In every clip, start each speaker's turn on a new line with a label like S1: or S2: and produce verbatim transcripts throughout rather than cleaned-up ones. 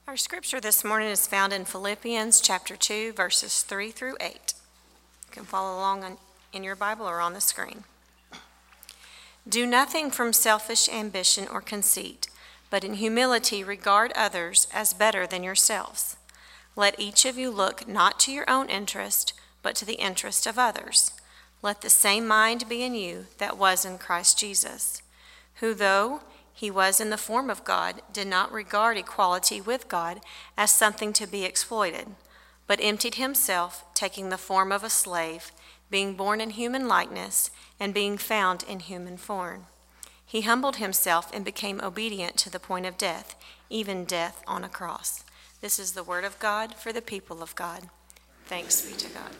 S1: Our scripture this morning is found in Philippians chapter two, verses three through eight. You can follow along on, in your Bible or on the screen. Do nothing from selfish ambition or conceit, but in humility regard others as better than yourselves. Let each of you look not to your own interest, but to the interest of others. Let the same mind be in you that was in Christ Jesus, who though he was in the form of God, did not regard equality with God as something to be exploited, but emptied himself, taking the form of a slave, being born in human likeness, and being found in human form. He humbled himself and became obedient to the point of death, even death on a cross. This is the word of God for the people of God. Thanks be to God.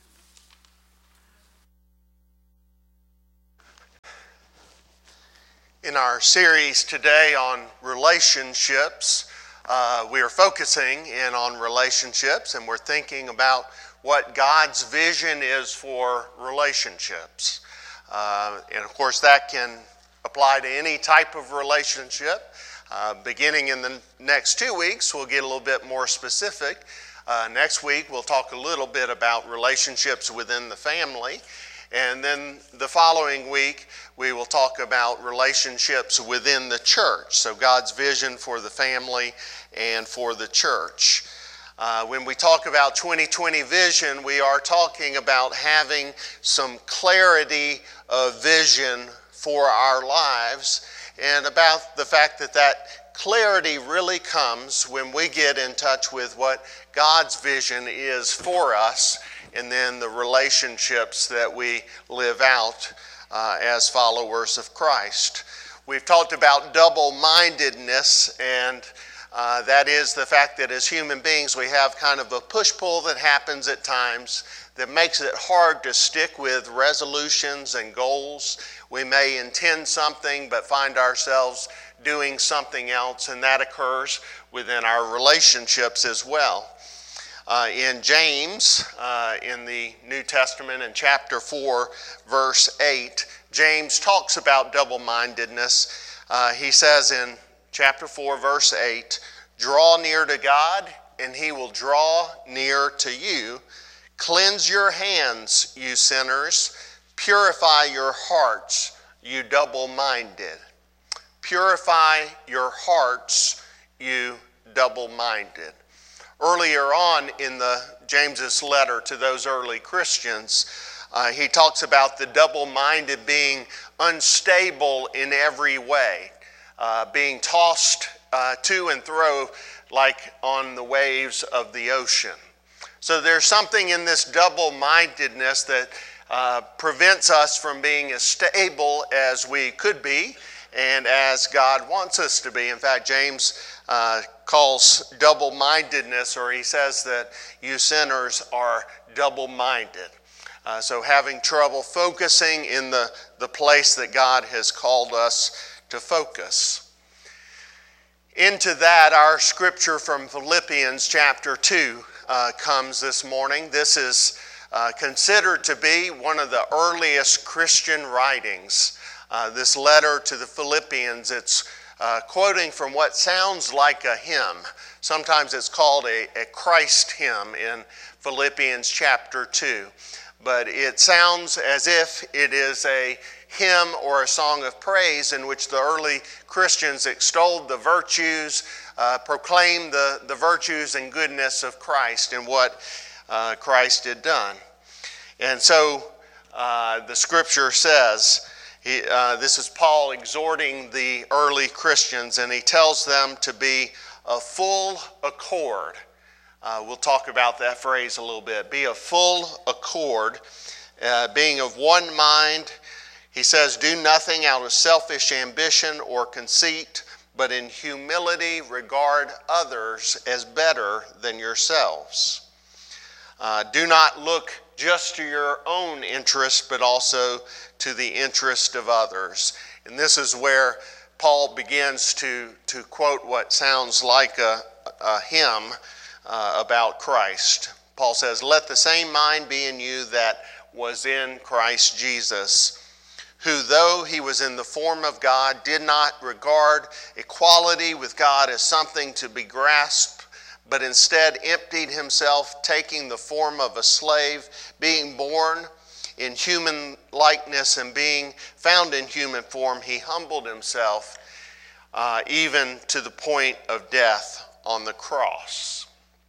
S2: In our series today on relationships, uh, we are focusing in on relationships, and we're thinking about what God's vision is for relationships. Uh, and of course, that can apply to any type of relationship. Uh, beginning in the next two weeks, we'll get a little bit more specific. Uh, next week, we'll talk a little bit about relationships within the family. And then the following week, we will talk about relationships within the church. So God's vision for the family and for the church. Uh, when we talk about twenty twenty vision, we are talking about having some clarity of vision for our lives, and about the fact that that clarity really comes when we get in touch with what God's vision is for us, and then the relationships that we live out uh, as followers of Christ. We've talked about double-mindedness, and uh, that is the fact that as human beings we have kind of a push-pull that happens at times that makes it hard to stick with resolutions and goals. We may intend something but find ourselves doing something else, and that occurs within our relationships as well. Uh, in James, uh, in the New Testament, in chapter four, verse eight, James talks about double-mindedness. Uh, he says in chapter four, verse eight, "Draw near to God, and he will draw near to you. Cleanse your hands, you sinners. Purify your hearts, you double-minded." Purify your hearts, you double-minded. Earlier on in the James's letter to those early Christians, uh, he talks about the double-minded being unstable in every way, uh, being tossed uh, to and fro like on the waves of the ocean. So there's something in this double-mindedness that uh, prevents us from being as stable as we could be and as God wants us to be. In fact, James uh, calls double-mindedness, or he says that you sinners are double-minded. Uh, so having trouble focusing in the, the place that God has called us to focus. Into that, our scripture from Philippians chapter two uh, comes this morning. This is uh, considered to be one of the earliest Christian writings. Uh, this letter to the Philippians, it's uh, quoting from what sounds like a hymn. Sometimes it's called a, a Christ hymn in Philippians chapter two. But it sounds as if it is a hymn or a song of praise in which the early Christians extolled the virtues, uh, proclaimed the, the virtues and goodness of Christ and what uh, Christ had done. And so uh, the scripture says, He, uh, this is Paul exhorting the early Christians, and he tells them to be of full accord. Uh, we'll talk about that phrase a little bit. Be of full accord, uh, being of one mind. He says, do nothing out of selfish ambition or conceit, but in humility regard others as better than yourselves. Uh, do not look just to your own interest, but also to the interest of others. And this is where Paul begins to, to quote what sounds like a, a hymn uh, about Christ. Paul says, let the same mind be in you that was in Christ Jesus, who, though he was in the form of God, did not regard equality with God as something to be grasped, but instead emptied himself, taking the form of a slave, being born in human likeness and being found in human form, he humbled himself uh, even to the point of death on the cross.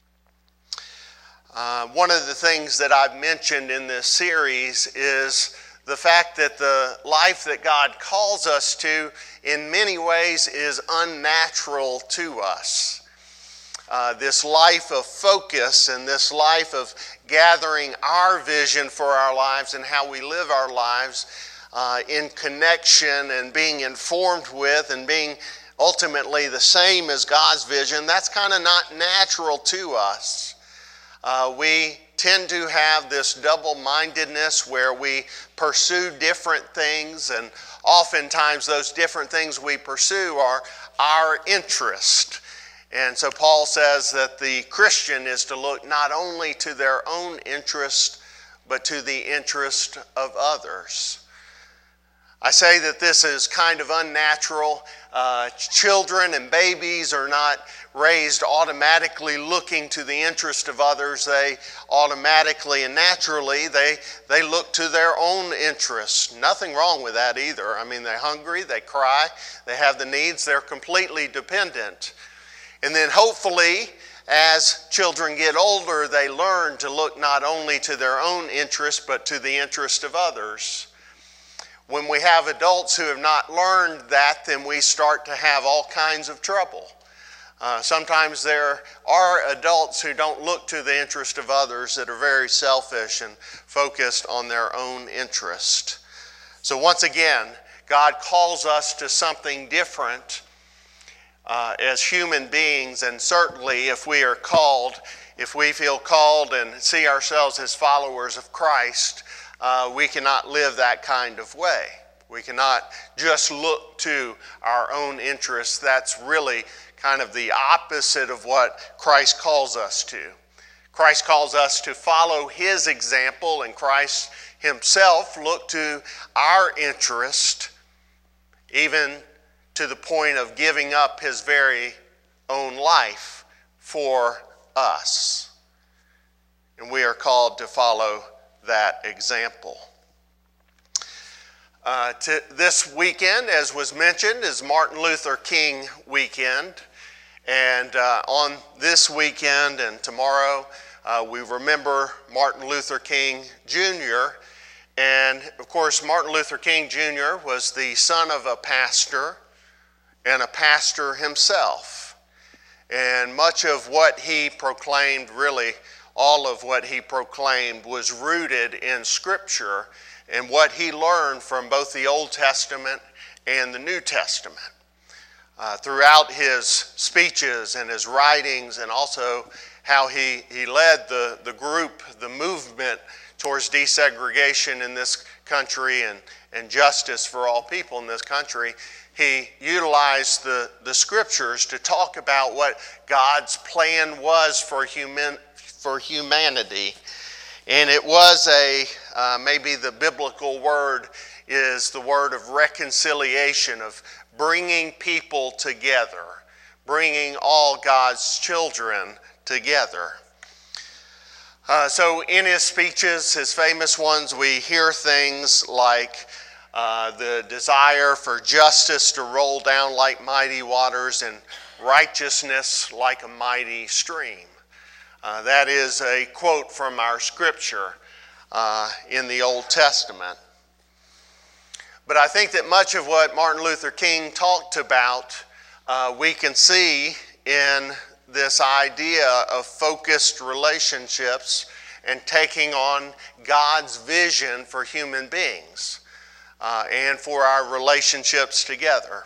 S2: Uh, one of the things that I've mentioned in this series is the fact that the life that God calls us to in many ways is unnatural to us. Uh, this life of focus and this life of gathering our vision for our lives and how we live our lives uh, in connection and being informed with and being ultimately the same as God's vision, that's kind of not natural to us. Uh, we tend to have this double-mindedness where we pursue different things, and oftentimes those different things we pursue are our interest. And so Paul says that the Christian is to look not only to their own interest, but to the interest of others. I say that this is kind of unnatural. Uh, children and babies are not raised automatically looking to the interest of others. They automatically and naturally, they, they look to their own interests. Nothing wrong with that either. I mean, they're hungry, they cry, they have the needs, they're completely dependent. And then hopefully, as children get older, they learn to look not only to their own interest, but to the interest of others. When we have adults who have not learned that, then we start to have all kinds of trouble. Uh, sometimes there are adults who don't look to the interest of others, that are very selfish and focused on their own interest. So once again, God calls us to something different uh, as human beings, and certainly if we are called, if we feel called and see ourselves as followers of Christ, uh, we cannot live that kind of way. We cannot just look to our own interests. That's really kind of the opposite of what Christ calls us to. Christ calls us to follow his example, and Christ himself looked to our interest, even to the point of giving up his very own life for us. And we are called to follow that example. Uh, to this weekend, as was mentioned, is Martin Luther King weekend. And uh, on this weekend and tomorrow, uh, we remember Martin Luther King Junior And of course, Martin Luther King Junior was the son of a pastor and a pastor himself. And much of what he proclaimed, really all of what he proclaimed, was rooted in Scripture and what he learned from both the Old Testament and the New Testament. Uh, throughout his speeches and his writings, and also how he, he led the, the group, the movement towards desegregation in this country and, and justice for all people in this country, he utilized the, the scriptures to talk about what God's plan was for human, for humanity. And it was a, uh, maybe the biblical word is the word of reconciliation, of bringing people together, bringing all God's children together. Uh, so in his speeches, his famous ones, we hear things like uh, the desire for justice to roll down like mighty waters and righteousness like a mighty stream. Uh, that is a quote from our scripture uh, in the Old Testament. But I think that much of what Martin Luther King talked about, uh, we can see in this idea of focused relationships and taking on God's vision for human beings uh, and for our relationships together.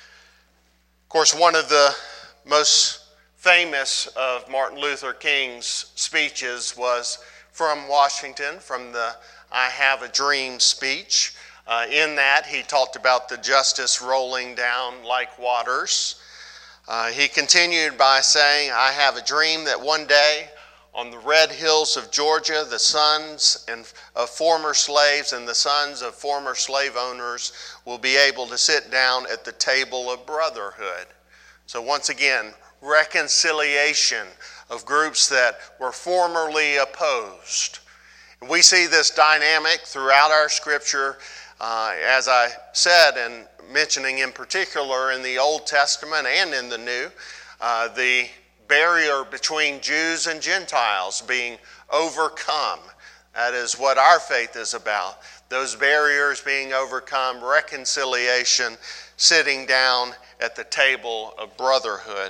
S2: Of course, one of the most famous of Martin Luther King's speeches was from Washington, from the I Have a Dream speech. Uh, in that, he talked about the justice rolling down like waters. Uh, he continued by saying, I have a dream that one day on the red hills of Georgia, the sons and of former slaves and the sons of former slave owners will be able to sit down at the table of brotherhood. So once again, reconciliation of groups that were formerly opposed. We see this dynamic throughout our scripture, uh, as I said, and mentioning in particular in the Old Testament and in the New, uh, the barrier between Jews and Gentiles being overcome. That is what our faith is about. Those barriers being overcome, reconciliation, sitting down at the table of brotherhood.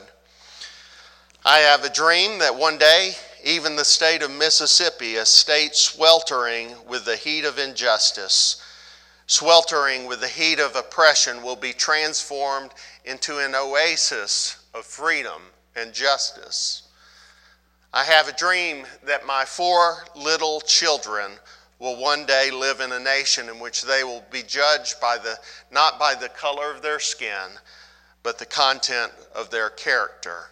S2: I have a dream that one day, even the state of Mississippi, a state sweltering with the heat of injustice, sweltering with the heat of oppression, will be transformed into an oasis of freedom and justice. I have a dream that my four little children will one day live in a nation in which they will be judged by the not by the color of their skin, but the content of their character.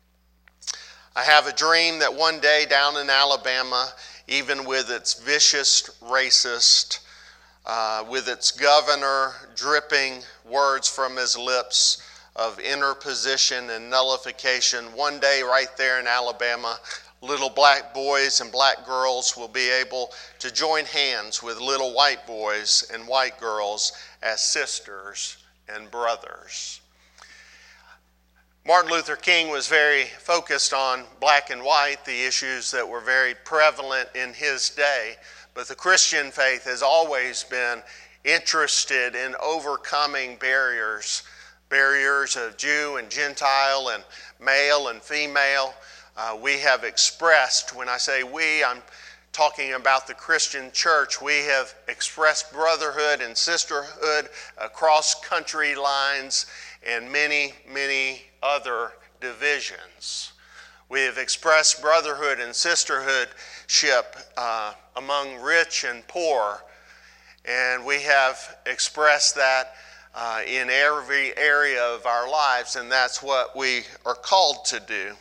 S2: I have a dream that one day down in Alabama, even with its vicious racist, uh, with its governor dripping words from his lips of interposition and nullification, one day right there in Alabama, little black boys and black girls will be able to join hands with little white boys and white girls as sisters and brothers. Martin Luther King was very focused on black and white, the issues that were very prevalent in his day, but the Christian faith has always been interested in overcoming barriers, barriers of Jew and Gentile and male and female. Uh, we have expressed, when I say we, I'm talking about the Christian church, we have expressed brotherhood and sisterhood across country lines and many, many other divisions. We have expressed brotherhood and sisterhoodship uh, among rich and poor, and we have expressed that uh, in every area of our lives, and that's what we are called to do.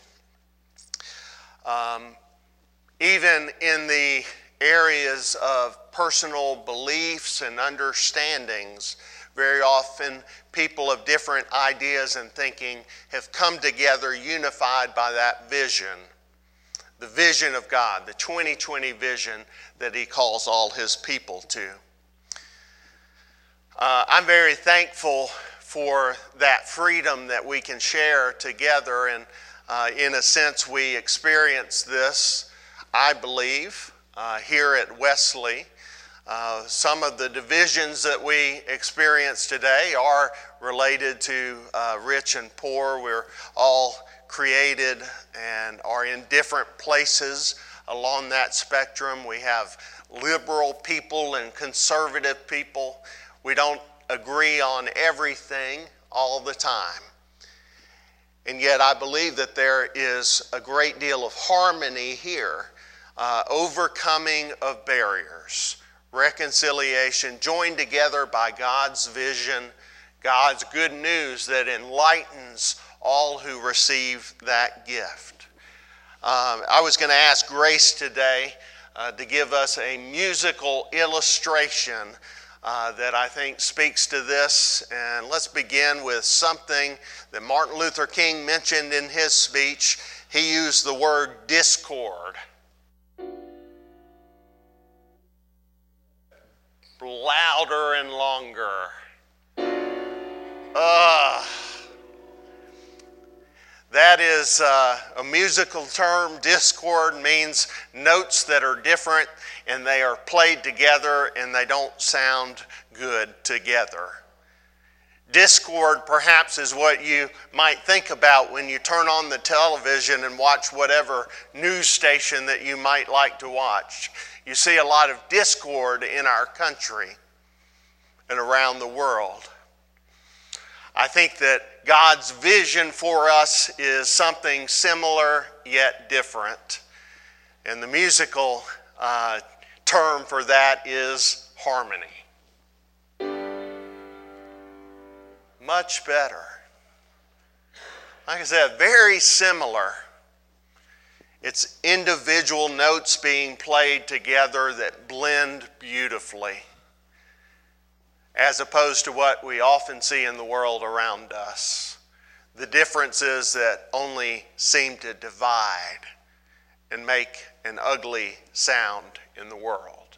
S2: Um, even in the areas of personal beliefs and understandings, very often people of different ideas and thinking have come together unified by that vision, the vision of God, the twenty twenty vision that he calls all his people to. Uh, I'm very thankful for that freedom that we can share together, and uh, in a sense we experience this, I believe, uh, here at Wesley. Uh, some of the divisions that we experience today are related to uh, rich and poor. We're all created and are in different places along that spectrum. We have liberal people and conservative people. We don't agree on everything all the time. And yet I believe that there is a great deal of harmony here, uh, overcoming of barriers, reconciliation, joined together by God's vision, God's good news that enlightens all who receive that gift. Um, I was going to ask Grace today uh, to give us a musical illustration uh, that I think speaks to this. And let's begin with something that Martin Luther King mentioned in his speech. He used the word discord. Louder and longer. Uh, that is uh, a musical term. Discord means notes that are different and they are played together and they don't sound good together. Discord perhaps is what you might think about when you turn on the television and watch whatever news station that you might like to watch. You see a lot of discord in our country and around the world. I think that God's vision for us is something similar yet different. And the musical uh, term for that is harmony. Much better. Like I said, very similar It's individual notes being played together that blend beautifully, as opposed to what we often see in the world around us. The differences that only seem to divide and make an ugly sound in the world.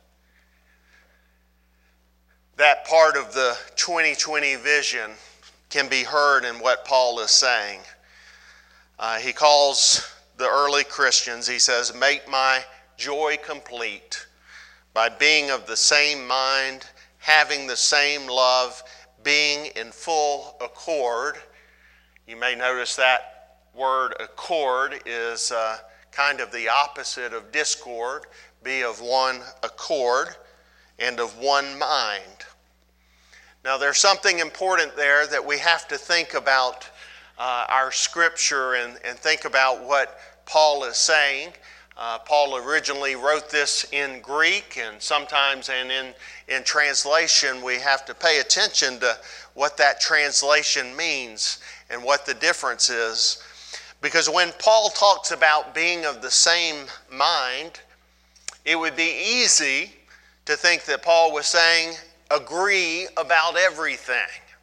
S2: That part of the twenty twenty vision can be heard in what Paul is saying. Uh, he calls the early Christians, he says, "Make my joy complete by being of the same mind, having the same love, being in full accord." You may notice that word accord is uh, kind of the opposite of discord. Be of one accord and of one mind. Now there's something important there that we have to think about uh, our scripture and, and think about what Paul is saying. Uh, Paul originally wrote this in Greek, and sometimes and in, in translation we have to pay attention to what that translation means and what the difference is. Because when Paul talks about being of the same mind, it would be easy to think that Paul was saying agree about everything.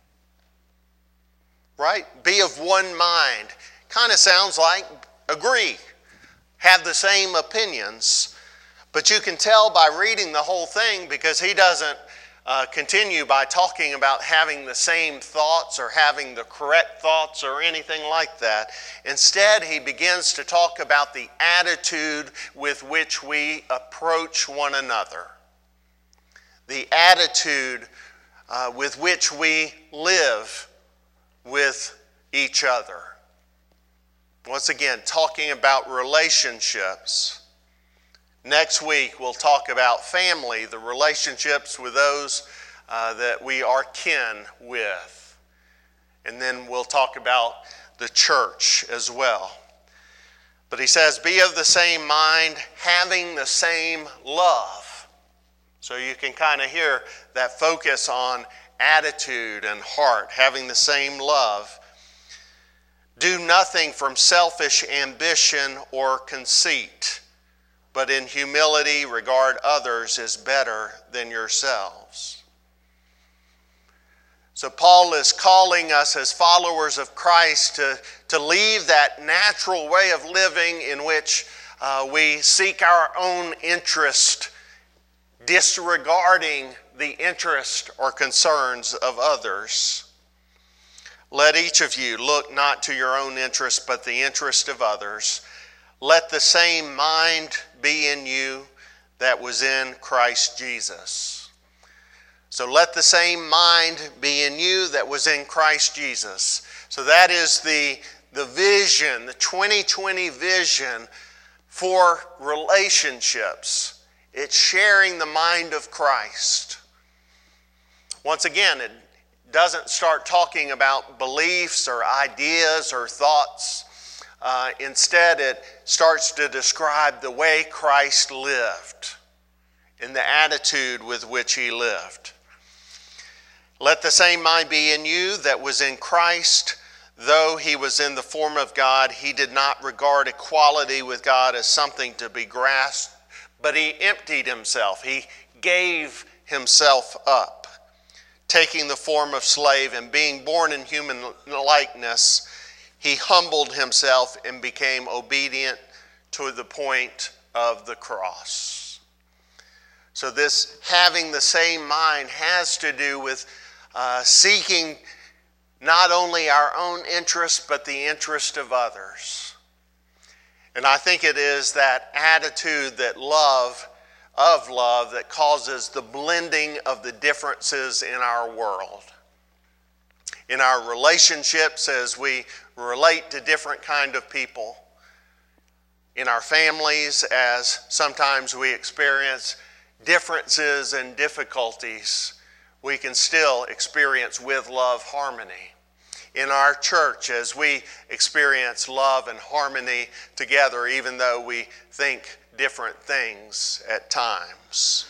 S2: Right? Be of one mind. Kind of sounds like agree. Have the same opinions. But you can tell by reading the whole thing, because he doesn't uh, continue by talking about having the same thoughts or having the correct thoughts or anything like that. Instead, he begins to talk about the attitude with which we approach one another. The attitude uh, with which we live with each other. Once again, talking about relationships. Next week, we'll talk about family, the relationships with those uh, that we are kin with. And then we'll talk about the church as well. But he says, be of the same mind, having the same love. So you can kind of hear that focus on attitude and heart, having the same love. Do nothing from selfish ambition or conceit, but in humility regard others as better than yourselves. So Paul is calling us as followers of Christ to, to leave that natural way of living in which uh, we seek our own interest, disregarding the interest or concerns of others. Let each of you look not to your own interest, but the interest of others. Let the same mind be in you that was in Christ Jesus. So let the same mind be in you that was in Christ Jesus. So that is the, the vision, the twenty twenty vision for relationships. It's sharing the mind of Christ. Once again, it doesn't start talking about beliefs or ideas or thoughts. Uh, instead, it starts to describe the way Christ lived and the attitude with which he lived. Let the same mind be in you that was in Christ. Though he was in the form of God, he did not regard equality with God as something to be grasped, but he emptied himself. He gave himself up, taking the form of slave, and being born in human likeness, he humbled himself and became obedient to the point of the cross. So this having the same mind has to do with uh, seeking not only our own interest, but the interest of others. And I think it is that attitude that love, of love, that causes the blending of the differences in our world. In our relationships, as we relate to different kind of people. In our families, as sometimes we experience differences and difficulties, we can still experience with love harmony. In our church, as we experience love and harmony together, even though we think different things at times.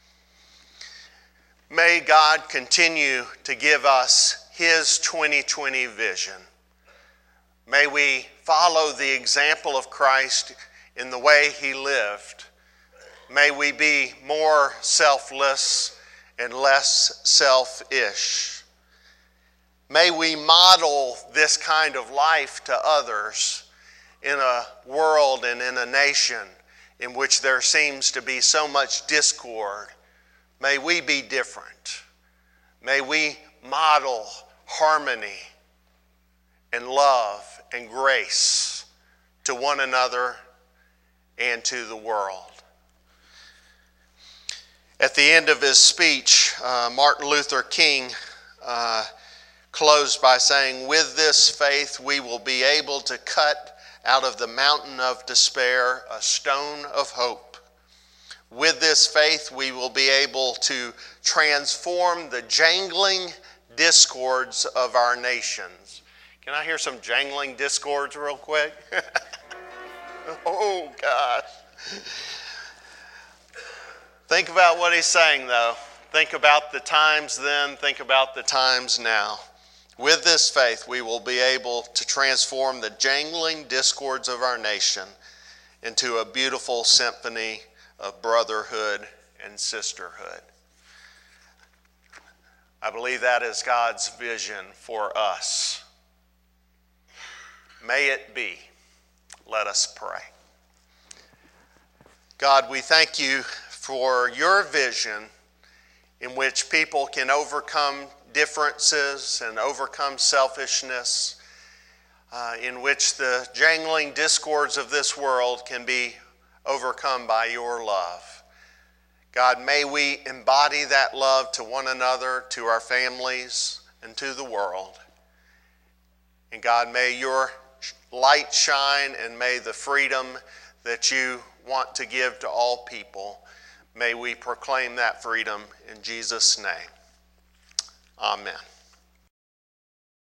S2: May God continue to give us his twenty twenty vision. May we follow the example of Christ in the way he lived. May we be more selfless and less selfish. May we model this kind of life to others in a world and in a nation in which there seems to be so much discord. May we be different. May we model harmony and love and grace to one another and to the world. At the end of his speech, uh, Martin Luther King uh, closed by saying, "With this faith we will be able to cut out of the mountain of despair a stone of hope. With this faith we will be able to transform the jangling discords of our nations." Can I hear some jangling discords real quick? Oh, gosh. Think about what he's saying, though. Think about the times then. Think about the times now. With this faith, we will be able to transform the jangling discords of our nation into a beautiful symphony of brotherhood and sisterhood. I believe that is God's vision for us. May it be. Let us pray. God, we thank you for your vision in which people can overcome differences and overcome selfishness, uh, in which the jangling discords of this world can be overcome by your love. God, may we embody that love to one another, to our families, and to the world. And God, may your light shine, and may the freedom that you want to give to all people, may we proclaim that freedom in Jesus' name. Amen.